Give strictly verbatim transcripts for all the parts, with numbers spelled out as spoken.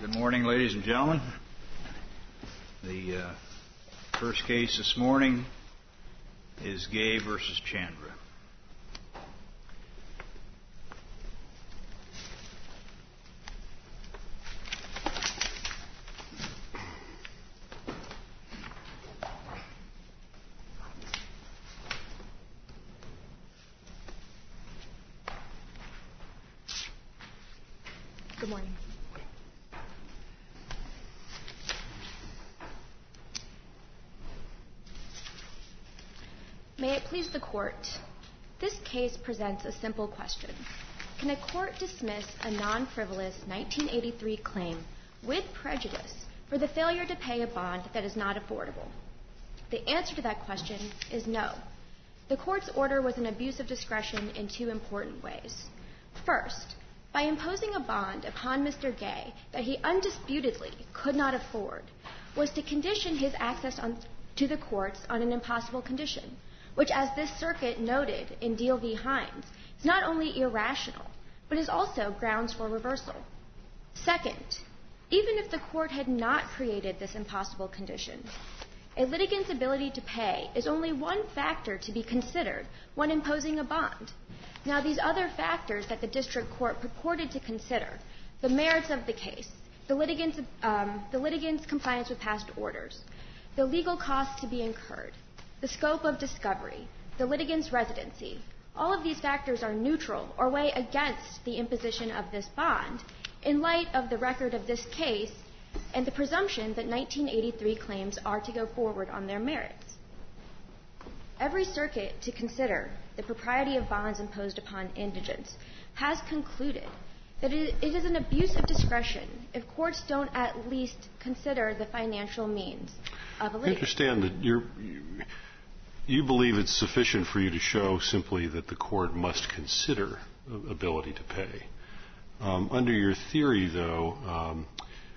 Good morning, ladies and gentlemen. The uh, first case this morning is Gay versus Chandra. Good morning. May it please the Court, this case presents a simple question. Can a court dismiss a non-frivolous nineteen eighty-three claim with prejudice for the failure to pay a bond that is not affordable? The answer to that question is no. The Court's order was an abuse of discretion in two important ways. First, by imposing a bond upon Mister Gay that he undisputedly could not afford, was to condition his access on, to the courts on an impossible condition, which, as this circuit noted in Deal v. Hines, is not only irrational, but is also grounds for reversal. Second, even if the court had not created this impossible condition, a litigant's ability to pay is only one factor to be considered when imposing a bond. Now, these other factors that the district court purported to consider, the merits of the case, the litigant's, um, the litigant's compliance with past orders, the legal costs to be incurred, the scope of discovery, the litigant's residency, all of these factors are neutral or weigh against the imposition of this bond in light of the record of this case and the presumption that nineteen eighty-three claims are to go forward on their merits. Every circuit to consider the propriety of bonds imposed upon indigents has concluded that it is an abuse of discretion if courts don't at least consider the financial means of a litigant. I understand that you're, you, you believe it's sufficient for you to show simply that the court must consider ability to pay. Um, under your theory, though, um,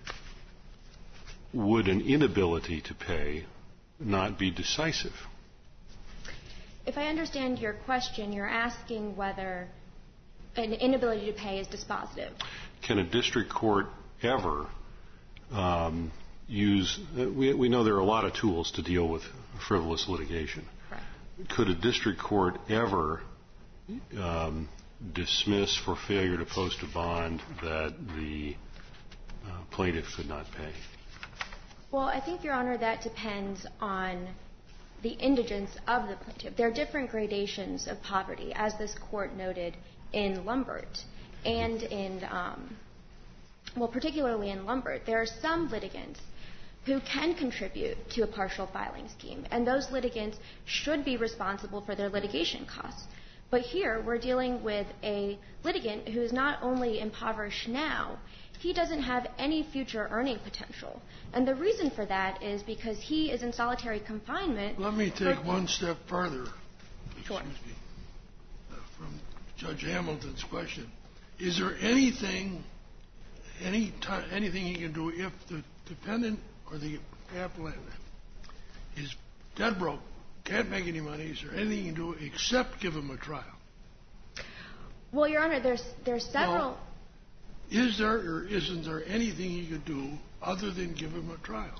would an inability to pay not be decisive? If I understand your question, you're asking whether an inability to pay is dispositive. Can a district court ever um, use uh, we, we know there are a lot of tools to deal with frivolous litigation. Correct. Could a district court ever um, dismiss for failure to post a bond that the uh, plaintiff could not pay? Well, I think, Your Honor, that depends on the indigence of the plaintiff. There are different gradations of poverty, as this court noted in Lumbert and in, um, well, particularly in Lumbert. There are some litigants who can contribute to a partial filing scheme, and those litigants should be responsible for their litigation costs. But here we're dealing with a litigant who is not only impoverished now, he doesn't have any future earning potential. And the reason for that is because he is in solitary confinement. Let me take one step further. Sure. Excuse me. Uh, from Judge Hamilton's question. Is there anything, any time, anything he can do if the defendant or the appellant is dead broke, can't make any money? Is there anything he can do except give him a trial? Well, Your Honor, there's there's several. Well, is there or isn't there anything he could do other than give him a trial?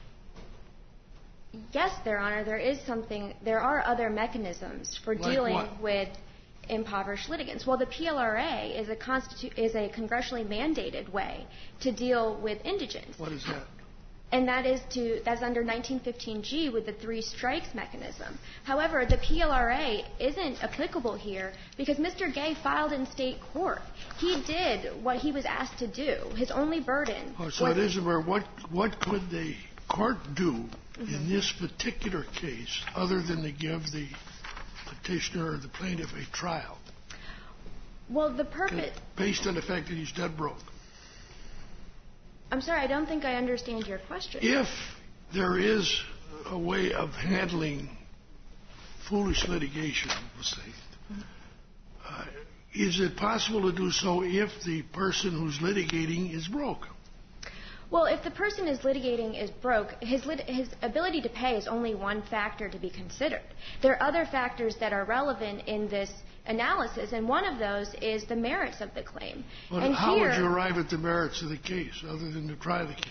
Yes, Your Honor, there is something. There are other mechanisms for Like dealing what? with impoverished litigants. Well, the P L R A is a constitu- is a congressionally mandated way to deal with indigents. What is that? And that is to that's under nineteen fifteen G with the three strikes mechanism. However, the P L R A isn't applicable here because Mister Gay filed in state court. He did what he was asked to do. His only burden. Oh, so was, it isn't where what what could the court do mm-hmm. in this particular case other than to give the petitioner or the plaintiff a trial? Well, the purpose based on the fact that he's dead broke. I'm sorry, I don't think I understand your question. If there is a way of handling foolish litigation, let's say, mm-hmm. uh, is it possible to do so if the person who's litigating is broke? Well, if the person is litigating is broke, his, lit- his ability to pay is only one factor to be considered. There are other factors that are relevant in this analysis, and one of those is the merits of the claim. Well, and how here, would you arrive at the merits of the case other than to try the case?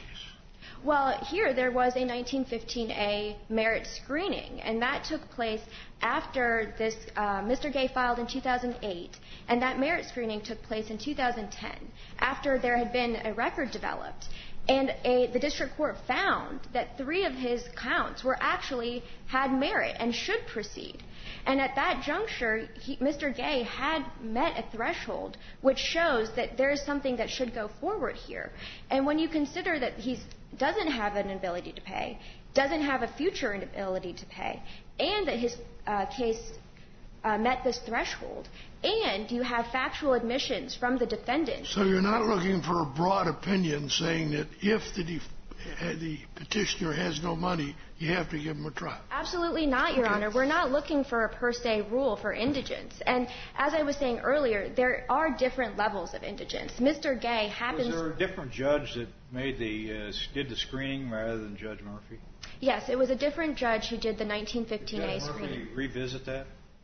Well, here there was a nineteen fifteen A merit screening, and that took place after this. Uh, Mister Gay filed in two thousand eight, and that merit screening took place in two thousand ten, after there had been a record developed. And a, the district court found that three of his counts were actually had merit and should proceed. And at that juncture, he, Mister Gay had met a threshold which shows that there is something that should go forward here. And when you consider that he doesn't have an ability to pay, doesn't have a future ability to pay, and that his uh, case uh, met this threshold, and you have factual admissions from the defendant. So you're not looking for a broad opinion saying that if the, def- the petitioner has no money, you have to give him a trial? Absolutely not, Your Okay. Honor. We're not looking for a per se rule for indigence. And as I was saying earlier, there are different levels of indigence. Mister Gay happens... Was there a different judge that made the uh, did the screening rather than Judge Murphy? Yes, it was a different judge who did the nineteen fifteen A Did Judge screening. Murphy revisit that?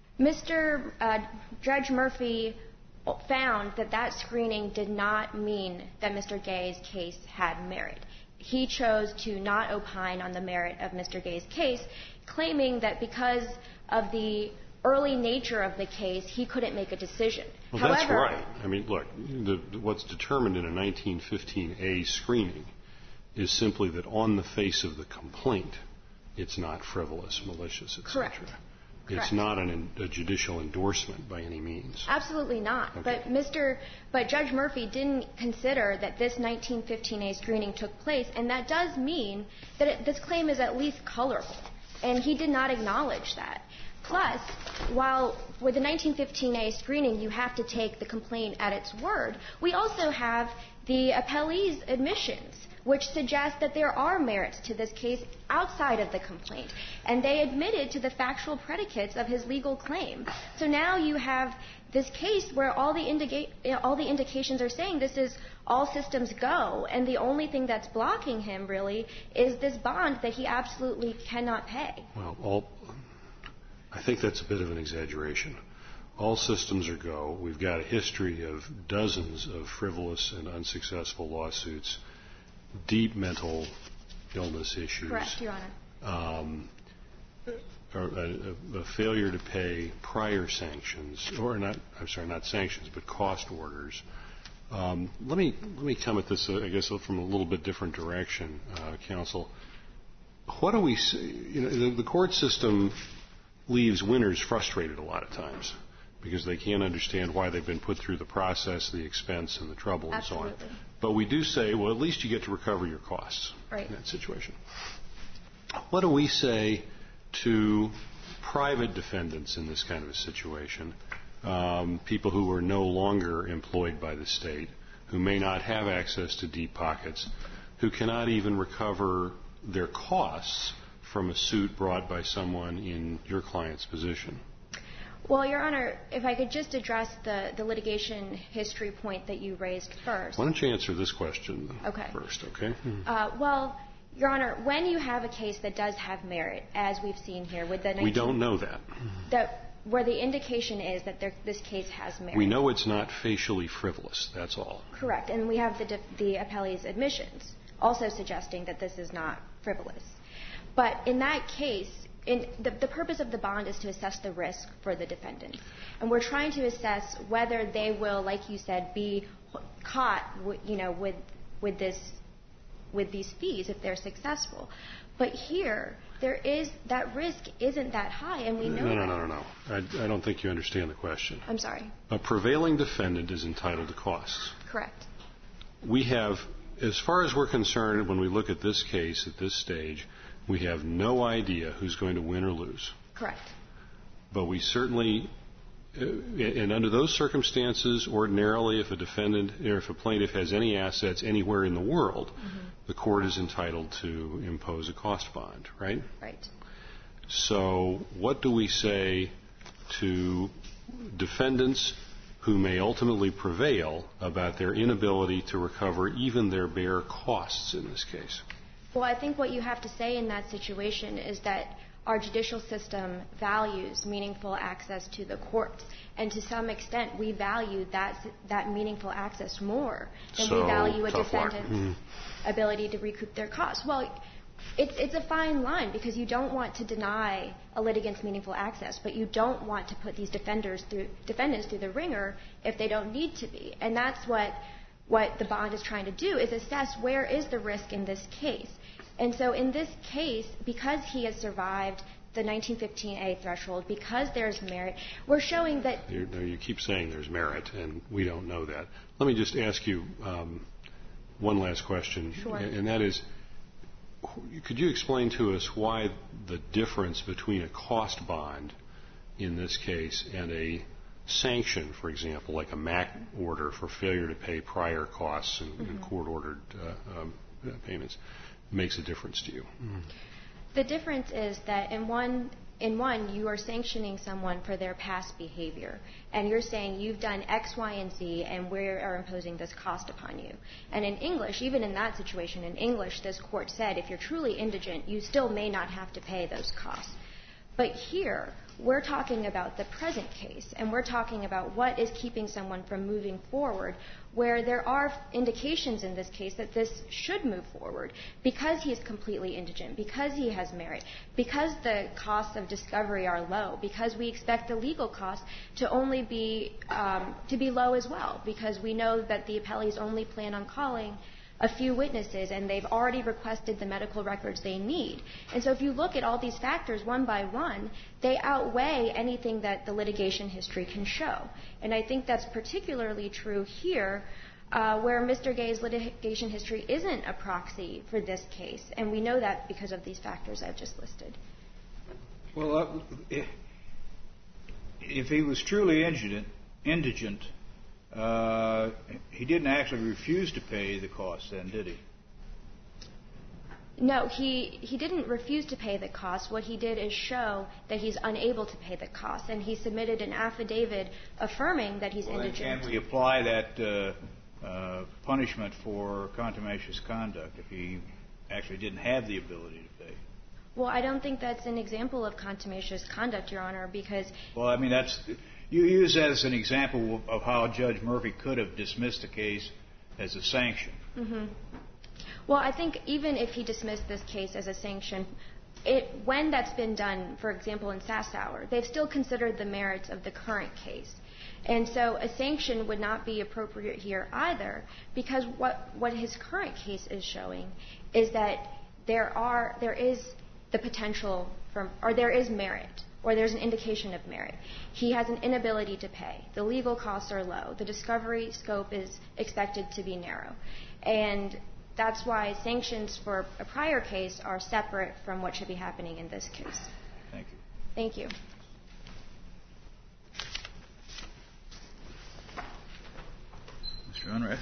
Mister Uh, Judge Murphy found that that screening did not mean that Mister Gay's case had merit. He chose to not opine on the merit of Mister Gay's case, claiming that because of the early nature of the case, he couldn't make a decision. Well, However, that's right. I mean, look, the, what's determined in a nineteen fifteen A screening is simply that on the face of the complaint, it's not frivolous, malicious, et cetera. Correct. It's Correct. not an, a judicial endorsement by any means. Absolutely not. Okay. But Mister But Judge Murphy didn't consider that this nineteen fifteen A screening took place, and that does mean that it, this claim is at least colorful, and he did not acknowledge that. Plus, while with the nineteen fifteen A screening you have to take the complaint at its word, we also have the appellee's admissions, which suggest that there are merits to this case outside of the complaint. And they admitted to the factual predicates of his legal claim. So now you have this case where all the, indica- all the indications are saying this is all systems go, and the only thing that's blocking him, really, is this bond that he absolutely cannot pay. Well, all, I think that's a bit of an exaggeration. All systems are go. We've got a history of dozens of frivolous and unsuccessful lawsuits, deep mental illness issues. Correct, Your Honor. Um, a, a, a failure to pay prior sanctions, or not, I'm sorry, not sanctions, but cost orders. Um, let me let me come at this, uh, I guess, from a little bit different direction, uh, counsel. What do we see? You know, the, the court system leaves winners frustrated a lot of times because they can't understand why they've been put through the process, the expense, and the trouble, and Absolutely. so on. But we do say, well, at least you get to recover your costs Right. in that situation. What do we say to private defendants in this kind of a situation, um, people who are no longer employed by the state, who may not have access to deep pockets, who cannot even recover their costs from a suit brought by someone in your client's position? Well, Your Honor, if I could just address the, the litigation history point that you raised first. Why don't you answer this question Okay. first, okay? Uh, well, Your Honor, when you have a case that does have merit, as we've seen here with the nineteen We don't know that. that where the indication is that there, this case has merit. We know it's not facially frivolous, that's all. Correct, and we have the def- the appellee's admissions also suggesting that this is not frivolous. But in that case, in the, the purpose of the bond is to assess the risk for the defendant, and we're trying to assess whether they will, like you said, be caught, w- you know, with with this with these fees if they're successful. But here, there is that risk isn't that high, and we know No, no, that. no, no, no. I, I don't think you understand the question. I'm sorry. A prevailing defendant is entitled to costs. Correct. We have, as far as we're concerned, when we look at this case at this stage, we have no idea who's going to win or lose. Correct. But we certainly, uh, and under those circumstances, ordinarily, if a defendant or if a plaintiff has any assets anywhere in the world, mm-hmm. the court is entitled to impose a cost bond, right? Right. So what do we say to defendants who may ultimately prevail about their inability to recover even their bare costs in this case? Well, I think what you have to say in that situation is that our judicial system values meaningful access to the courts. And to some extent, we value that that meaningful access more than so we value a defendant's mm-hmm. ability to recoup their costs. Well, it's it's a fine line because you don't want to deny a litigant's meaningful access, but you don't want to put these defenders through defendants through the ringer if they don't need to be. And that's what what the bond is trying to do, is assess where is the risk in this case. And so in this case, because he has survived the nineteen fifteen A threshold, because there's merit, we're showing that... You, no, you keep saying there's merit, and we don't know that. Let me just ask you um, one last question, sure. and that is, could you explain to us why the difference between a cost bond in this case and a sanction, for example, like a M A C order for failure to pay prior costs and, mm-hmm. and court-ordered uh, um, payments, makes a difference to you? Mm-hmm. The difference is that in one, in one, you are sanctioning someone for their past behavior, and you're saying you've done X, Y, and Z, and we are imposing this cost upon you. And in English, even in that situation, in English, this court said if you're truly indigent, you still may not have to pay those costs. But here, we're talking about the present case, and we're talking about what is keeping someone from moving forward, where there are indications in this case that this should move forward because he is completely indigent, because he has merit, because the costs of discovery are low, because we expect the legal costs to only be um, to be low as well, because we know that the appellees only plan on calling a few witnesses, and they've already requested the medical records they need. And so if you look at all these factors one by one, they outweigh anything that the litigation history can show. And I think that's particularly true here, uh, where Mister Gay's litigation history isn't a proxy for this case. And we know that because of these factors I've just listed. Well, uh, if he was truly indigent, indigent Uh, he didn't actually refuse to pay the cost then, did he? No, he, he didn't refuse to pay the cost. What he did is show that he's unable to pay the cost, and he submitted an affidavit affirming that he's well, indigent. Can we apply that uh, uh, punishment for contumacious conduct if he actually didn't have the ability to pay? Well, I don't think that's an example of contumacious conduct, Your Honor, because... Well, I mean, that's... You use that as an example of how Judge Murphy could have dismissed the case as a sanction. Mm-hmm. Well, I think even if he dismissed this case as a sanction, it, when that's been done, for example, in Sassower, they've still considered the merits of the current case. And so a sanction would not be appropriate here either, because what, what his current case is showing is that there are there is the potential for, or there is merit, or there's an indication of merit. He has an inability to pay. The legal costs are low. The discovery scope is expected to be narrow. And that's why sanctions for a prior case are separate from what should be happening in this case. Thank you. Thank you. Mister Unrath.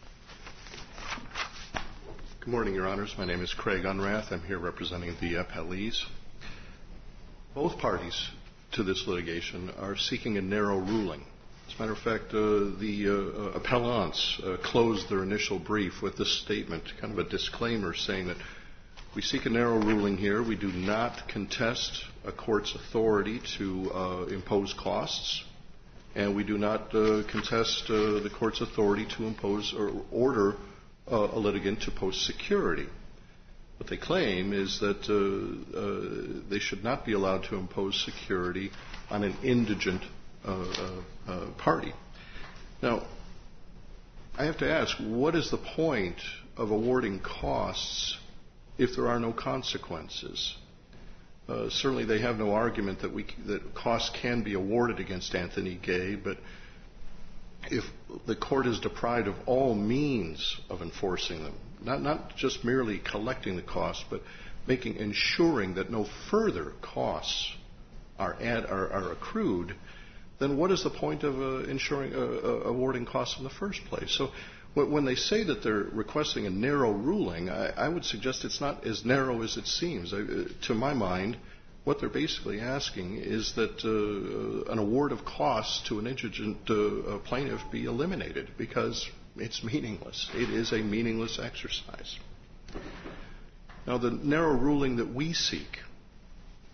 Good morning, Your Honors. My name is Craig Unrath. I'm here representing the appellees. Both parties to this litigation are seeking a narrow ruling. As a matter of fact, uh, the uh, appellants uh, closed their initial brief with this statement, kind of a disclaimer saying that we seek a narrow ruling here. We do not contest a court's authority to uh, impose costs, and we do not uh, contest uh, the court's authority to impose or order uh, a litigant to post security. What they claim is that uh, uh, they should not be allowed to impose security on an indigent uh, uh, uh, party. Now, I have to ask, what is the point of awarding costs if there are no consequences? Uh, certainly, they have no argument that we that costs can be awarded against Anthony Gay, but if the court is deprived of all means of enforcing them, not not just merely collecting the costs, but making ensuring that no further costs are add, are, are accrued, then what is the point of uh, ensuring uh, uh, awarding costs in the first place? So when they say that they're requesting a narrow ruling, I, I would suggest it's not as narrow as it seems. I, uh, to my mind, what they're basically asking is that uh, an award of costs to an indigent uh, plaintiff be eliminated because it's meaningless. It is a meaningless exercise. Now, the narrow ruling that we seek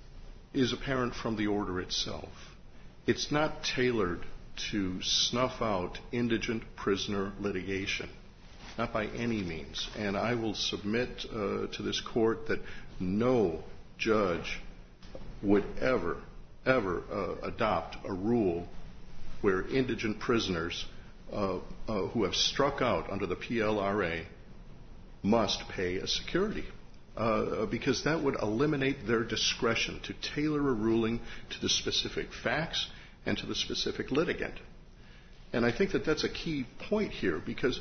is apparent from the order itself. It's not tailored to snuff out indigent prisoner litigation, not by any means. And I will submit uh, to this court that no judge would ever, ever uh, adopt a rule where indigent prisoners uh, uh, who have struck out under the P L R A must pay a security, uh, because that would eliminate their discretion to tailor a ruling to the specific facts and to the specific litigant. And I think that that's a key point here, because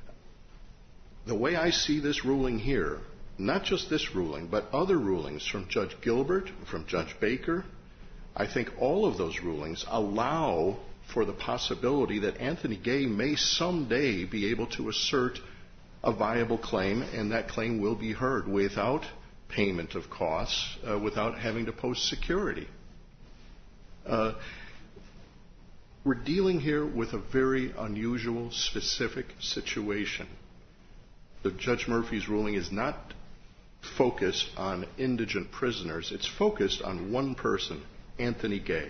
the way I see this ruling here, not just this ruling, but other rulings from Judge Gilbert, from Judge Baker, I think all of those rulings allow for the possibility that Anthony Gay may someday be able to assert a viable claim, and that claim will be heard without payment of costs, uh, without having to post security. Uh, we're dealing here with a very unusual, specific situation. The Judge Murphy's ruling is not focused on indigent prisoners. It's focused on one person, Anthony Gay.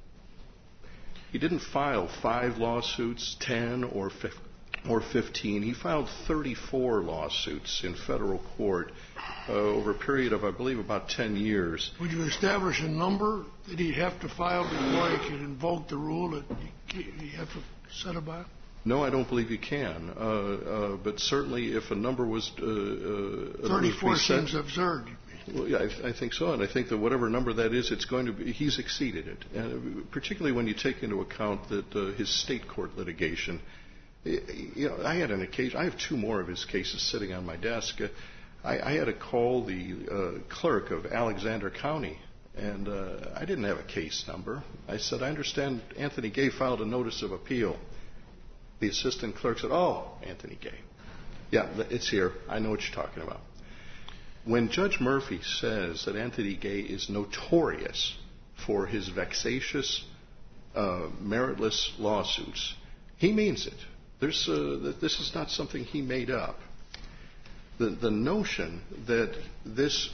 He didn't file five lawsuits, ten or fifteen. Or fifteen. He filed thirty-four lawsuits in federal court uh, over a period of, I believe, about ten years. Would you establish a number that he'd have to file before he could invoke the rule that he have to set about? No, I don't believe you can. Uh, uh, but certainly, if a number was uh, uh, thirty-four set, seems absurd. Well, yeah, I, I think so, and I think that whatever number that is, it's going to be. He's exceeded it, and particularly when you take into account that uh, his state court litigation. You know, I had an occasion. I have two more of his cases sitting on my desk. Uh, I, I had to call the uh, clerk of Alexander County, and uh, I didn't have a case number. I said, "I understand Anthony Gay filed a notice of appeal." The assistant clerk said, "Oh, Anthony Gay, yeah, it's here. I know what you're talking about." When Judge Murphy says that Anthony Gay is notorious for his vexatious, uh, meritless lawsuits, he means it. There's, uh, this is not something he made up. The, the notion that this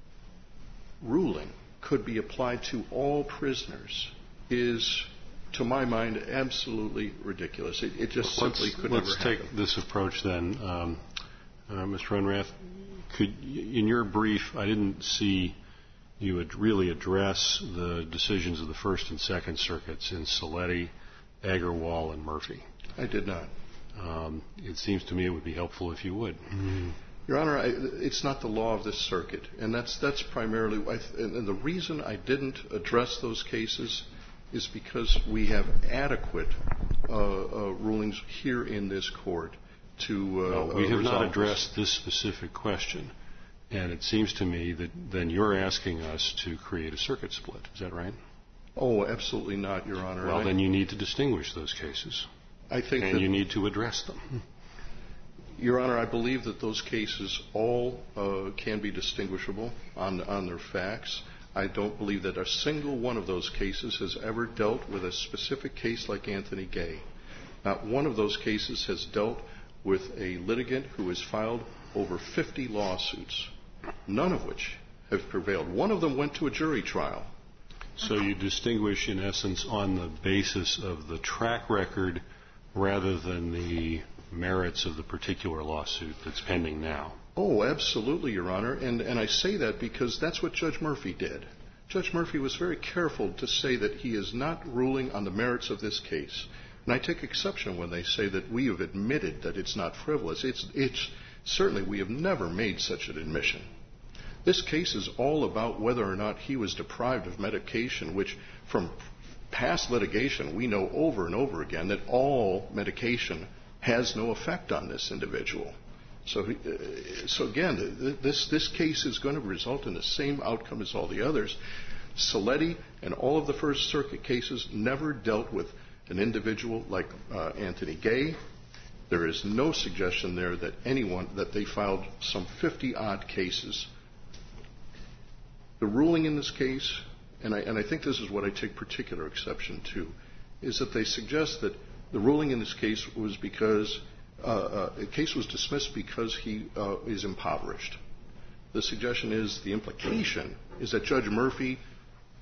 ruling could be applied to all prisoners is, to my mind, absolutely ridiculous. It, it just let's, simply could let's never happen. Let's take this approach then. Um, uh, Mister Unrath, could, in your brief, I didn't see you would really address the decisions of the First and Second Circuits in Saletti, Agarwal, and Murphy. I did not. Um, it seems to me it would be helpful if you would. Mm-hmm. Your Honor, I, it's not the law of this circuit, and that's that's primarily. I th- and the reason I didn't address those cases is because we have adequate uh, uh, rulings here in this court to. Uh, no, we have uh, not addressed this specific question, and it seems to me that then you're asking us to create a circuit split. Is that right? Oh, absolutely not, Your Honor. Well, I, then you need to distinguish those cases. I think and that you need to address them. Your Honor, I believe that those cases all uh, can be distinguishable on, on their facts. I don't believe that a single one of those cases has ever dealt with a specific case like Anthony Gay. Not one of those cases has dealt with a litigant who has filed over fifty lawsuits, none of which have prevailed. One of them went to a jury trial. So you distinguish, in essence, on the basis of the track record rather than the merits of the particular lawsuit that's pending now. Oh, absolutely, Your Honor. And, and I say that because that's what Judge Murphy did. Judge Murphy was very careful to say that he is not ruling on the merits of this case. And I take exception when they say that we have admitted that it's not frivolous. It's, it's certainly we have never made such an admission. This case is all about whether or not he was deprived of medication, which from past litigation we know over and over again that all medication has no effect on this individual. So, uh, so again, this, this case is going to result in the same outcome as all the others. Saletti and all of the First Circuit cases never dealt with an individual like uh, Anthony Gay. There is no suggestion there that anyone, that they filed some fifty-odd cases. The ruling in this case, and I, and I think this is what I take particular exception to, is that they suggest that the ruling in this case was because uh, uh, the case was dismissed because he uh, is impoverished. The suggestion is, the implication is that Judge Murphy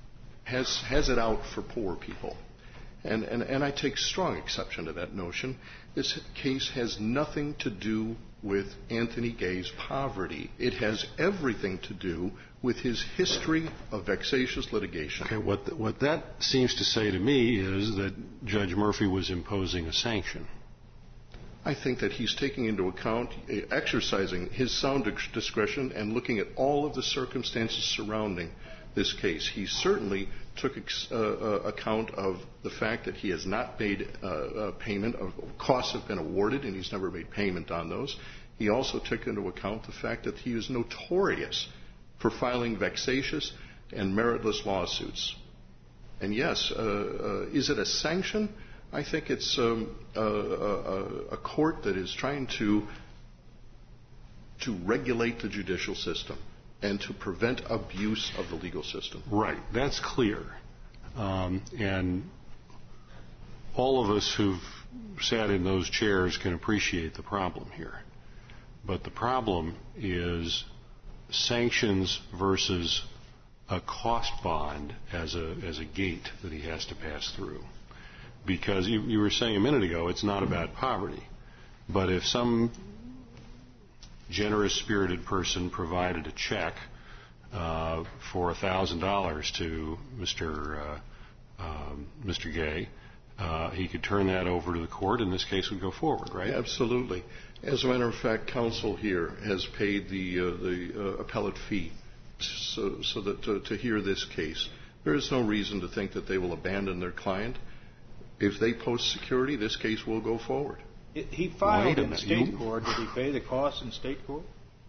has has it out for poor people. And, and, and I take strong exception to that notion. This case has nothing to do with Anthony Gay's poverty. It has everything to do with his history of vexatious litigation. Okay, what, th- what that seems to say to me is that Judge Murphy was imposing a sanction. I think that he's taking into account, uh, exercising his sound discretion and looking at all of the circumstances surrounding this case. He certainly took ex- uh, uh, account of the fact that he has not made uh, uh, payment of costs have been awarded, and he's never made payment on those. He also took into account the fact that he is notorious for filing vexatious and meritless lawsuits. And yes, uh, uh, is it a sanction? I think it's um, a, a, a court that is trying to to regulate the judicial system and to prevent abuse of the legal system. Right. That's clear. Um, and all of us who've sat in those chairs can appreciate the problem here. But the problem is sanctions versus a cost bond as a as a gate that he has to pass through. Because you, you were saying a minute ago, it's not about poverty. But if some generous-spirited person provided a check uh, for one thousand dollars to Mister Uh, um, Mister Gay, uh, he could turn that over to the court, and this case would go forward, right? Absolutely. As a matter of fact, counsel here has paid the uh, the uh, appellate fee so, so that to, to hear this case. There is no reason to think that they will abandon their client. If they post security, this case will go forward. It, he filed in minute, state you... court. Did he pay the costs in state court?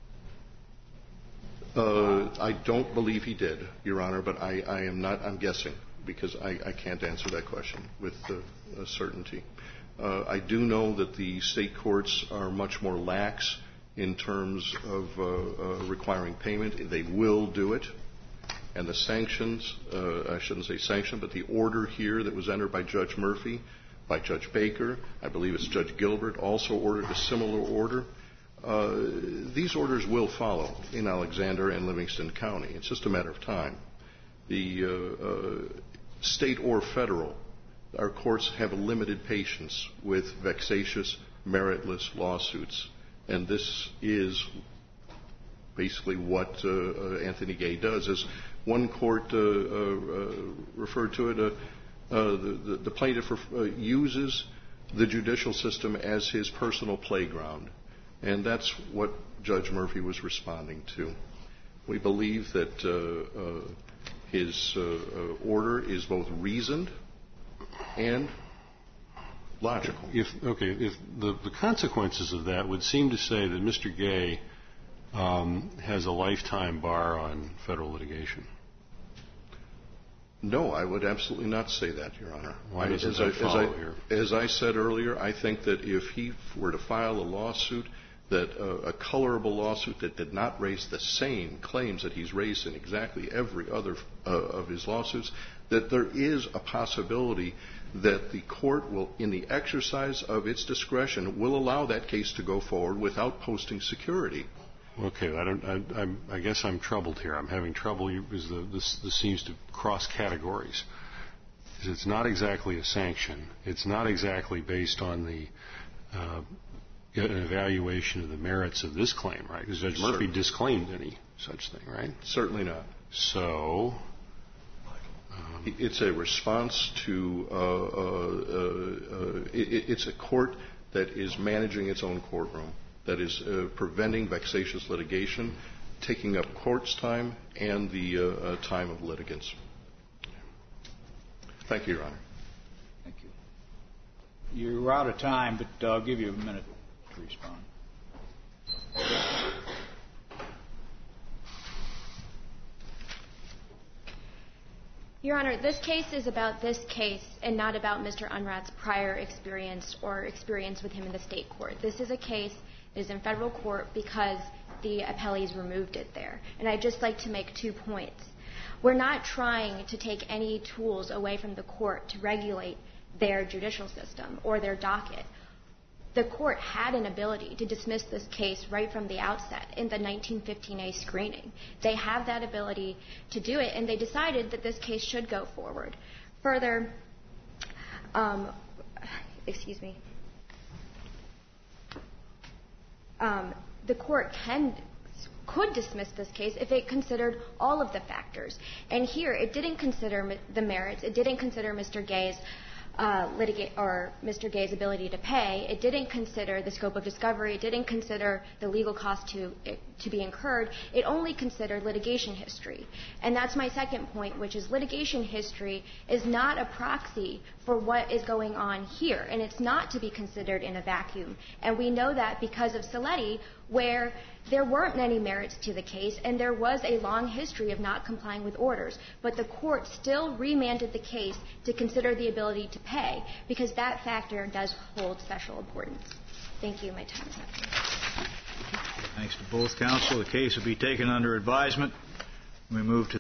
Uh, I don't believe he did, Your Honor, but I, I am not, I'm guessing, because I, I can't answer that question with uh, certainty. Uh, I do know that the state courts are much more lax in terms of uh, uh, requiring payment. They will do it. And the sanctions, uh, I shouldn't say sanction, but the order here that was entered by Judge Murphy, by Judge Baker, I believe it's Judge Gilbert, also ordered a similar order. Uh, these orders will follow in Alexander and Livingston County. It's just a matter of time. The uh, uh, state or federal, our courts have a limited patience with vexatious, meritless lawsuits. And this is basically what uh, uh, Anthony Gay does. As one court uh, uh, referred to it, uh, uh, the, the plaintiff uh, uses the judicial system as his personal playground. And that's what Judge Murphy was responding to. We believe that uh, uh, his uh, uh, order is both reasoned and logical. If, okay, if the, the consequences of that would seem to say that Mister Gay um, has a lifetime bar on federal litigation. No, I would absolutely not say that, Your Honor. Why doesn't as that I, follow as I, here? As I said earlier, I think that if he were to file a lawsuit, that uh, a colorable lawsuit that did not raise the same claims that he's raised in exactly every other uh, of his lawsuits, that there is a possibility that the court will, in the exercise of its discretion, will allow that case to go forward without posting security. Okay, I don't. I, I'm, I guess I'm troubled here. I'm having trouble because the, this, this seems to cross categories. It's not exactly a sanction. It's not exactly based on the uh, an evaluation of the merits of this claim, right? Because Judge Murphy Certainly. disclaimed any such thing, right? Certainly not. So. Um, it's a response to. Uh, uh, uh, it, it's a court that is managing its own courtroom, that is uh, preventing vexatious litigation, taking up court's time and the uh, uh, time of litigants. Thank you, Your Honor. Thank you. You're out of time, but I'll give you a minute to respond. Your Honor, this case is about this case and not about Mister Unrat's prior experience or experience with him in the state court. This is a case that is in federal court because the appellees removed it there. And I'd just like to make two points. We're not trying to take any tools away from the court to regulate their judicial system or their docket. the court had an ability to dismiss this case right from the outset in the nineteen fifteen A screening. They have that ability to do it, and they decided that this case should go forward. Further, um, excuse me, um, the court can could dismiss this case if it considered all of the factors. And here, it didn't consider the merits. It didn't consider Mister Gay's uh, litigate or Mister Gay's ability to pay. It didn't consider the scope of discovery. It didn't consider the legal cost to to be incurred. It only considered litigation history. And that's my second point, which is litigation history is not a proxy for what is going on here, and it's not to be considered in a vacuum. And we know that because of Saletti, where there weren't any merits to the case, and there was a long history of not complying with orders. But the court still remanded the case to consider the ability to pay, because that factor does hold special importance. Thank you. My time is up. Thanks to both counsel. The case will be taken under advisement. We move to